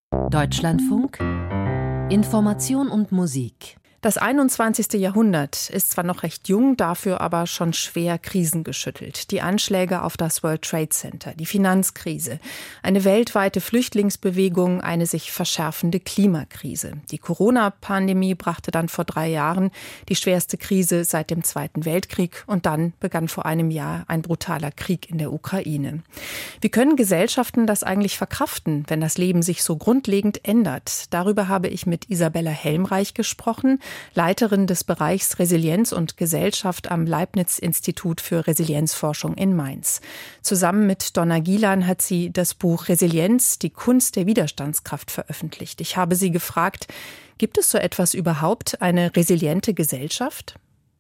Deutschlandfunk Information und Musik. Das 21. Jahrhundert ist zwar noch recht jung, dafür aber schon schwer krisengeschüttelt. Die Anschläge auf das World Trade Center, die Finanzkrise, eine weltweite Flüchtlingsbewegung, eine sich verschärfende Klimakrise. Die Corona-Pandemie brachte dann vor 3 Jahren die schwerste Krise seit dem Zweiten Weltkrieg und dann begann vor einem Jahr ein brutaler Krieg in der Ukraine. Wie können Gesellschaften das eigentlich verkraften, wenn das Leben sich so grundlegend ändert? Darüber habe ich mit Isabella Helmreich gesprochen, Leiterin des Bereichs Resilienz und Gesellschaft am Leibniz-Institut für Resilienzforschung in Mainz. Zusammen mit Donna Gielan hat sie das Buch Resilienz, die Kunst der Widerstandskraft veröffentlicht. Ich habe sie gefragt, gibt es so etwas überhaupt, eine resiliente Gesellschaft?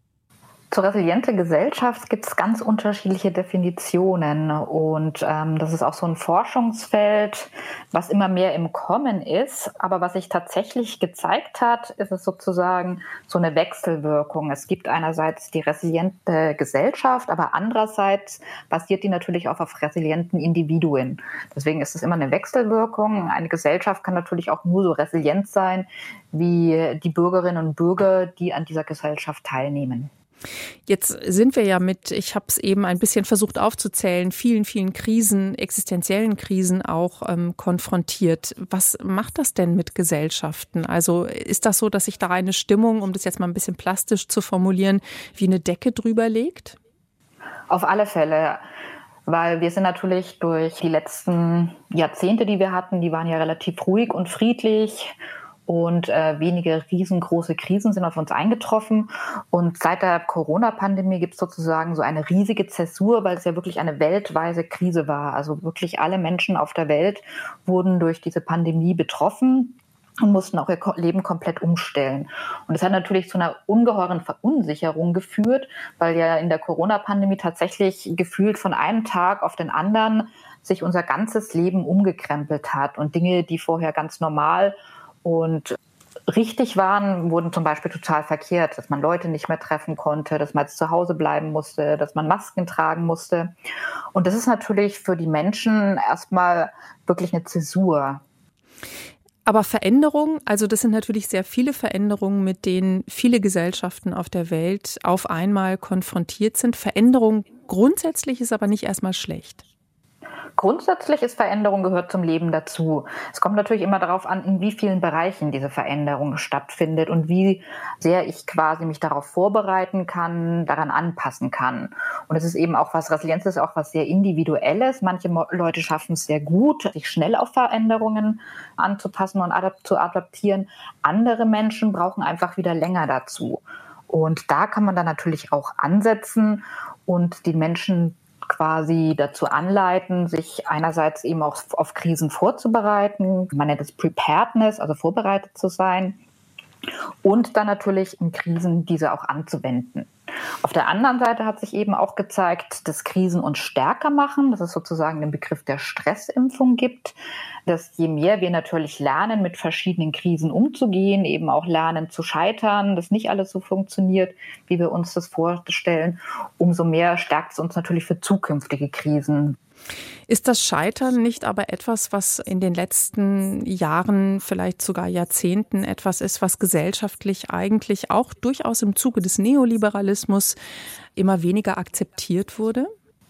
Zur resiliente Gesellschaft gibt es ganz unterschiedliche Definitionen und das ist auch so ein Forschungsfeld, was immer mehr im Kommen ist. Aber was sich tatsächlich gezeigt hat, ist es sozusagen so eine Wechselwirkung. Es gibt einerseits die resiliente Gesellschaft, aber andererseits basiert die natürlich auch auf resilienten Individuen. Deswegen ist es immer eine Wechselwirkung. Eine Gesellschaft kann natürlich auch nur so resilient sein wie die Bürgerinnen und Bürger, die an dieser Gesellschaft teilnehmen. Jetzt sind wir ja ich habe es eben ein bisschen versucht aufzuzählen, vielen, vielen Krisen, existenziellen Krisen auch konfrontiert. Was macht das denn mit Gesellschaften? Also ist das so, dass sich da eine Stimmung, um das jetzt mal ein bisschen plastisch zu formulieren, wie eine Decke drüber legt? Auf alle Fälle. Weil wir sind natürlich durch die letzten Jahrzehnte, die wir hatten, die waren ja relativ ruhig und friedlich. Und wenige riesengroße Krisen sind auf uns eingetroffen. Und seit der Corona-Pandemie gibt es sozusagen so eine riesige Zäsur, weil es ja wirklich eine weltweite Krise war. Also wirklich alle Menschen auf der Welt wurden durch diese Pandemie betroffen und mussten auch ihr Leben komplett umstellen. Und das hat natürlich zu einer ungeheuren Verunsicherung geführt, weil ja in der Corona-Pandemie tatsächlich gefühlt von einem Tag auf den anderen sich unser ganzes Leben umgekrempelt hat. Und Dinge, die vorher ganz normal und richtig waren, wurden zum Beispiel total verkehrt, dass man Leute nicht mehr treffen konnte, dass man jetzt zu Hause bleiben musste, dass man Masken tragen musste. Und das ist natürlich für die Menschen erstmal wirklich eine Zäsur. Aber Veränderungen, also das sind natürlich sehr viele Veränderungen, mit denen viele Gesellschaften auf der Welt auf einmal konfrontiert sind. Veränderung grundsätzlich ist aber nicht erstmal schlecht. Grundsätzlich ist Veränderung gehört zum Leben dazu. Es kommt natürlich immer darauf an, in wie vielen Bereichen diese Veränderung stattfindet und wie sehr ich quasi mich darauf vorbereiten kann, daran anpassen kann. Und es ist eben auch Resilienz ist auch was sehr Individuelles. Manche Leute schaffen es sehr gut, sich schnell auf Veränderungen anzupassen und zu adaptieren. Andere Menschen brauchen einfach wieder länger dazu. Und da kann man dann natürlich auch ansetzen und die Menschen quasi dazu anleiten, sich einerseits eben auch auf Krisen vorzubereiten. Man nennt es Preparedness, also vorbereitet zu sein. Und dann natürlich in Krisen diese auch anzuwenden. Auf der anderen Seite hat sich eben auch gezeigt, dass Krisen uns stärker machen, dass es sozusagen den Begriff der Stressimpfung gibt, dass je mehr wir natürlich lernen, mit verschiedenen Krisen umzugehen, eben auch lernen zu scheitern, dass nicht alles so funktioniert, wie wir uns das vorstellen, umso mehr stärkt es uns natürlich für zukünftige Krisen. Ist das Scheitern nicht aber etwas, was in den letzten Jahren, vielleicht sogar Jahrzehnten etwas ist, was gesellschaftlich eigentlich auch durchaus im Zuge des Neoliberalismus immer weniger akzeptiert wurde?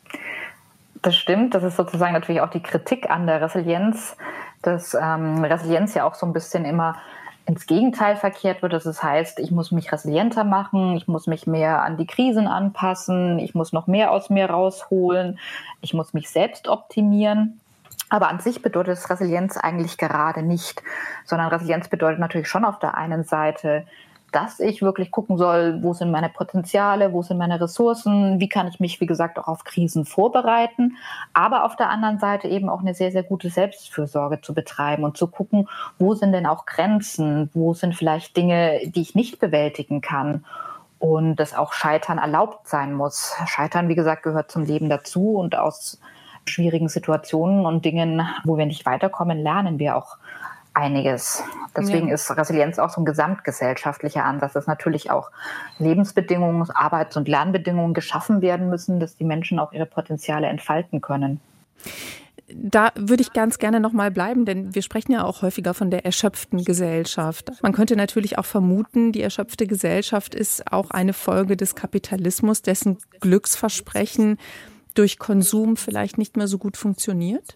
Das stimmt, das ist sozusagen natürlich auch die Kritik an der Resilienz, dass Resilienz ja auch so ein bisschen immer ins Gegenteil verkehrt wird. Das heißt, ich muss mich resilienter machen, ich muss mich mehr an die Krisen anpassen, ich muss noch mehr aus mir rausholen, ich muss mich selbst optimieren. Aber an sich bedeutet es Resilienz eigentlich gerade nicht, sondern Resilienz bedeutet natürlich schon auf der einen Seite, dass ich wirklich gucken soll, wo sind meine Potenziale, wo sind meine Ressourcen, wie kann ich mich, wie gesagt, auch auf Krisen vorbereiten, aber auf der anderen Seite eben auch eine sehr, sehr gute Selbstfürsorge zu betreiben und zu gucken, wo sind denn auch Grenzen, wo sind vielleicht Dinge, die ich nicht bewältigen kann und dass auch Scheitern erlaubt sein muss. Scheitern, wie gesagt, gehört zum Leben dazu und aus schwierigen Situationen und Dingen, wo wir nicht weiterkommen, lernen wir auch einiges. Deswegen ist Resilienz auch so ein gesamtgesellschaftlicher Ansatz, dass natürlich auch Lebensbedingungen, Arbeits- und Lernbedingungen geschaffen werden müssen, dass die Menschen auch ihre Potenziale entfalten können. Da würde ich ganz gerne noch mal bleiben, denn wir sprechen ja auch häufiger von der erschöpften Gesellschaft. Man könnte natürlich auch vermuten, die erschöpfte Gesellschaft ist auch eine Folge des Kapitalismus, dessen Glücksversprechen durch Konsum vielleicht nicht mehr so gut funktioniert?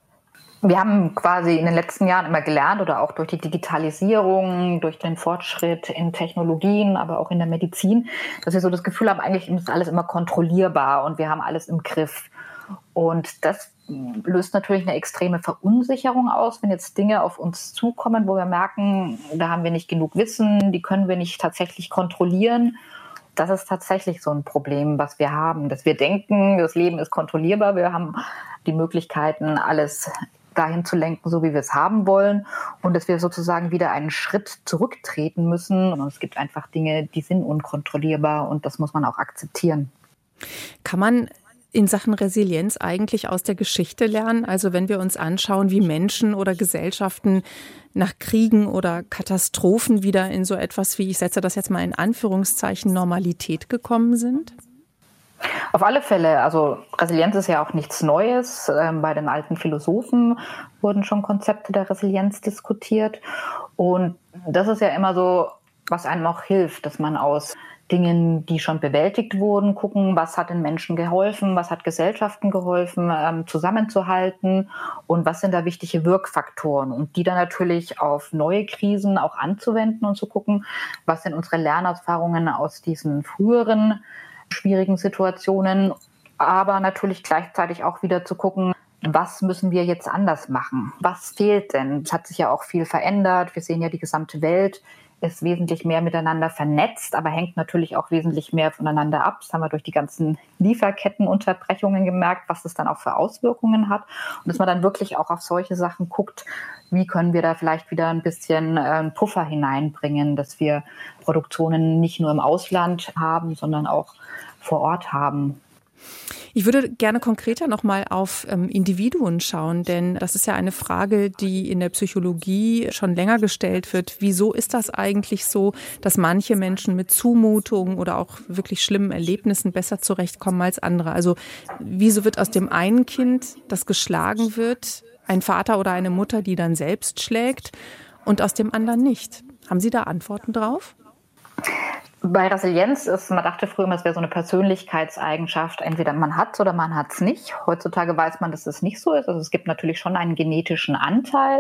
Wir haben quasi in den letzten Jahren immer gelernt oder auch durch die Digitalisierung, durch den Fortschritt in Technologien, aber auch in der Medizin, dass wir so das Gefühl haben, eigentlich ist alles immer kontrollierbar und wir haben alles im Griff. Und das löst natürlich eine extreme Verunsicherung aus, wenn jetzt Dinge auf uns zukommen, wo wir merken, da haben wir nicht genug Wissen, die können wir nicht tatsächlich kontrollieren. Das ist tatsächlich so ein Problem, was wir haben, dass wir denken, das Leben ist kontrollierbar, wir haben die Möglichkeiten, alles dahin zu lenken, so wie wir es haben wollen, und dass wir sozusagen wieder einen Schritt zurücktreten müssen. Und es gibt einfach Dinge, die sind unkontrollierbar und das muss man auch akzeptieren. Kann man in Sachen Resilienz eigentlich aus der Geschichte lernen? Also wenn wir uns anschauen, wie Menschen oder Gesellschaften nach Kriegen oder Katastrophen wieder in so etwas wie, ich setze das jetzt mal in Anführungszeichen, Normalität gekommen sind? Auf alle Fälle, also Resilienz ist ja auch nichts Neues. Bei den alten Philosophen wurden schon Konzepte der Resilienz diskutiert. Und das ist ja immer so, was einem auch hilft, dass man aus Dingen, die schon bewältigt wurden, gucken, was hat den Menschen geholfen, was hat Gesellschaften geholfen, zusammenzuhalten und was sind da wichtige Wirkfaktoren und die dann natürlich auf neue Krisen auch anzuwenden und zu gucken, was sind unsere Lernerfahrungen aus diesen früheren schwierigen Situationen, aber natürlich gleichzeitig auch wieder zu gucken, was müssen wir jetzt anders machen? Was fehlt denn? Es hat sich ja auch viel verändert. Wir sehen ja, die gesamte Welt ist wesentlich mehr miteinander vernetzt, aber hängt natürlich auch wesentlich mehr voneinander ab. Das haben wir durch die ganzen Lieferkettenunterbrechungen gemerkt, was das dann auch für Auswirkungen hat. Und dass man dann wirklich auch auf solche Sachen guckt, wie können wir da vielleicht wieder ein bisschen Puffer hineinbringen, dass wir Produktionen nicht nur im Ausland haben, sondern auch vor Ort haben. Ich würde gerne konkreter noch mal auf Individuen schauen, denn das ist ja eine Frage, die in der Psychologie schon länger gestellt wird. Wieso ist das eigentlich so, dass manche Menschen mit Zumutungen oder auch wirklich schlimmen Erlebnissen besser zurechtkommen als andere? Also wieso wird aus dem einen Kind, das geschlagen wird, ein Vater oder eine Mutter, die dann selbst schlägt, und aus dem anderen nicht? Haben Sie da Antworten drauf? Bei Resilienz ist, man dachte früher immer, es wäre so eine Persönlichkeitseigenschaft, entweder man hat es oder man hat es nicht. Heutzutage weiß man, dass es nicht so ist. Also es gibt natürlich schon einen genetischen Anteil,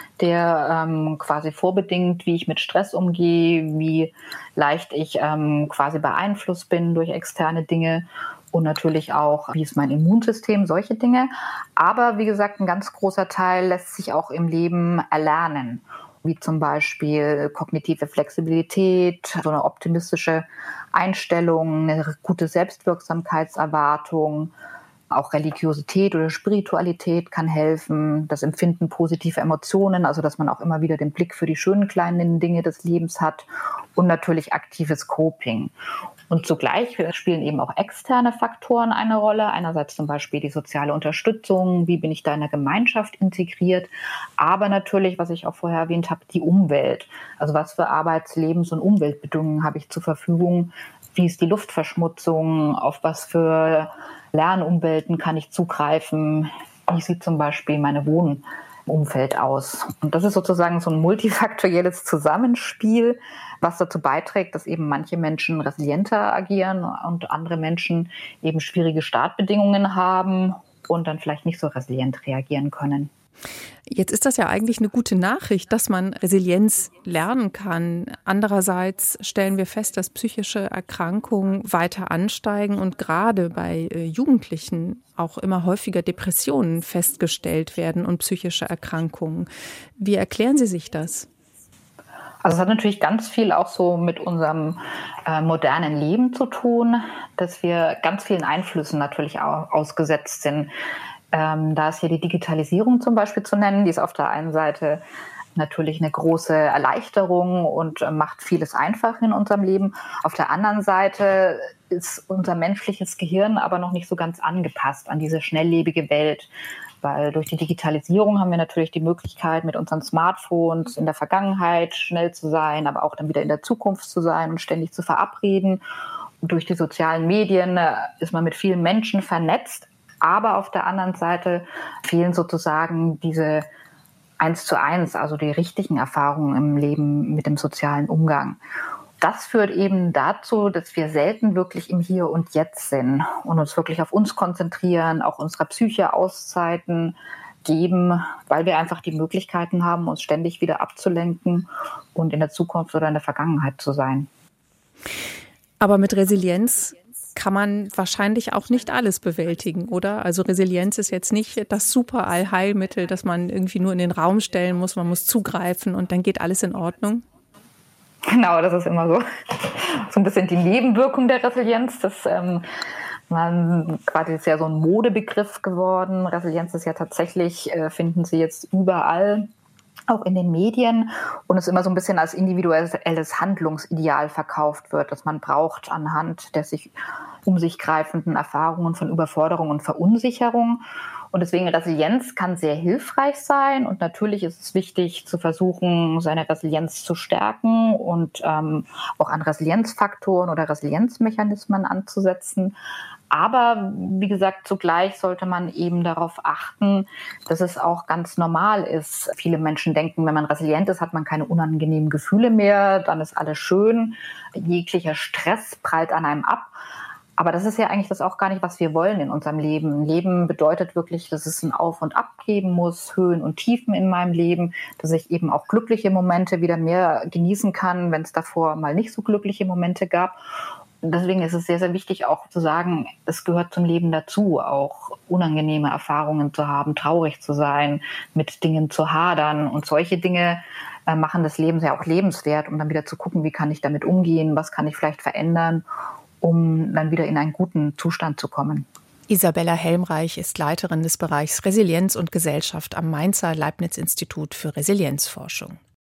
der quasi vorbedingt, wie ich mit Stress umgehe, wie leicht ich quasi beeinflusst bin durch externe Dinge und natürlich auch, wie ist mein Immunsystem, solche Dinge. Aber wie gesagt, ein ganz großer Teil lässt sich auch im Leben erlernen, wie zum Beispiel kognitive Flexibilität, so eine optimistische Einstellung, eine gute Selbstwirksamkeitserwartung, auch Religiosität oder Spiritualität kann helfen, das Empfinden positiver Emotionen, also dass man auch immer wieder den Blick für die schönen kleinen Dinge des Lebens hat und natürlich aktives Coping. Und zugleich spielen eben auch externe Faktoren eine Rolle. Einerseits zum Beispiel die soziale Unterstützung, wie bin ich da in der Gemeinschaft integriert, aber natürlich, was ich auch vorher erwähnt habe, die Umwelt. Also was für Arbeits-, Lebens- und Umweltbedingungen habe ich zur Verfügung? Wie ist die Luftverschmutzung? Auf was für Lernumwelten kann ich zugreifen? Wie sieht zum Beispiel meine Wohnumfeld aus? Und das ist sozusagen so ein multifaktorielles Zusammenspiel, was dazu beiträgt, dass eben manche Menschen resilienter agieren und andere Menschen eben schwierige Startbedingungen haben und dann vielleicht nicht so resilient reagieren können. Jetzt ist das ja eigentlich eine gute Nachricht, dass man Resilienz lernen kann. Andererseits stellen wir fest, dass psychische Erkrankungen weiter ansteigen und gerade bei Jugendlichen auch immer häufiger Depressionen festgestellt werden und psychische Erkrankungen. Wie erklären Sie sich das? Also es hat natürlich ganz viel auch so mit unserem modernen Leben zu tun, dass wir ganz vielen Einflüssen natürlich auch ausgesetzt sind. Da ist hier die Digitalisierung zum Beispiel zu nennen, die ist auf der einen Seite natürlich eine große Erleichterung und macht vieles einfach in unserem Leben. Auf der anderen Seite ist unser menschliches Gehirn aber noch nicht so ganz angepasst an diese schnelllebige Welt. Weil durch die Digitalisierung haben wir natürlich die Möglichkeit, mit unseren Smartphones in der Vergangenheit schnell zu sein, aber auch dann wieder in der Zukunft zu sein und ständig zu verabreden. Und durch die sozialen Medien ist man mit vielen Menschen vernetzt, Aber auf der anderen Seite fehlen sozusagen diese 1:1, also die richtigen Erfahrungen im Leben mit dem sozialen Umgang. Das führt eben dazu, dass wir selten wirklich im Hier und Jetzt sind und uns wirklich auf uns konzentrieren, auch unserer Psyche Auszeiten geben, weil wir einfach die Möglichkeiten haben, uns ständig wieder abzulenken und in der Zukunft oder in der Vergangenheit zu sein. Aber mit Resilienz kann man wahrscheinlich auch nicht alles bewältigen, oder? Also Resilienz ist jetzt nicht das super Allheilmittel, das man irgendwie nur in den Raum stellen muss. Man muss zugreifen und dann geht alles in Ordnung. Genau, das ist immer so ein bisschen die Nebenwirkung der Resilienz. Quasi ist ja so ein Modebegriff geworden. Resilienz ist ja tatsächlich, finden Sie jetzt überall, auch in den Medien, und es immer so ein bisschen als individuelles Handlungsideal verkauft wird, das man braucht anhand der um sich greifenden Erfahrungen von Überforderung und Verunsicherung. Und deswegen Resilienz kann sehr hilfreich sein, und natürlich ist es wichtig zu versuchen, seine Resilienz zu stärken und auch an Resilienzfaktoren oder Resilienzmechanismen anzusetzen. Aber wie gesagt, zugleich sollte man eben darauf achten, dass es auch ganz normal ist. Viele Menschen denken, wenn man resilient ist, hat man keine unangenehmen Gefühle mehr, dann ist alles schön, jeglicher Stress prallt an einem ab. Aber das ist ja eigentlich das auch gar nicht, was wir wollen in unserem Leben. Leben bedeutet wirklich, dass es ein Auf und Ab geben muss, Höhen und Tiefen in meinem Leben, dass ich eben auch glückliche Momente wieder mehr genießen kann, wenn es davor mal nicht so glückliche Momente gab. Und deswegen ist es sehr, sehr wichtig auch zu sagen, es gehört zum Leben dazu, auch unangenehme Erfahrungen zu haben, traurig zu sein, mit Dingen zu hadern. Und solche Dinge machen das Leben ja auch lebenswert, um dann wieder zu gucken, wie kann ich damit umgehen, was kann ich vielleicht verändern, um dann wieder in einen guten Zustand zu kommen. Isabella Helmreich ist Leiterin des Bereichs Resilienz und Gesellschaft am Mainzer Leibniz-Institut für Resilienzforschung.